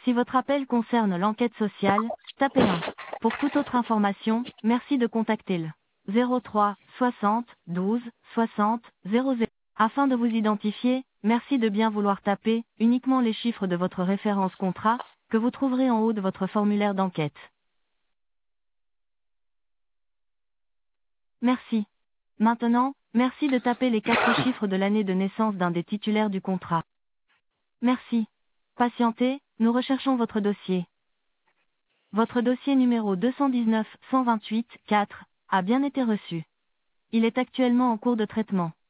Si votre appel concerne l'enquête sociale, tapez 1. Pour toute autre information, merci de contacter le 03 60 12 60 00. Afin de vous identifier, merci de bien vouloir taper uniquement les chiffres de votre référence contrat, que vous trouverez en haut de votre formulaire d'enquête. Merci. Maintenant, merci de taper les 4 chiffres de l'année de naissance d'un des titulaires du contrat. Merci. Patientez, nous recherchons votre dossier. Votre dossier numéro 219 128 4 a bien été reçu. Il est actuellement en cours de traitement.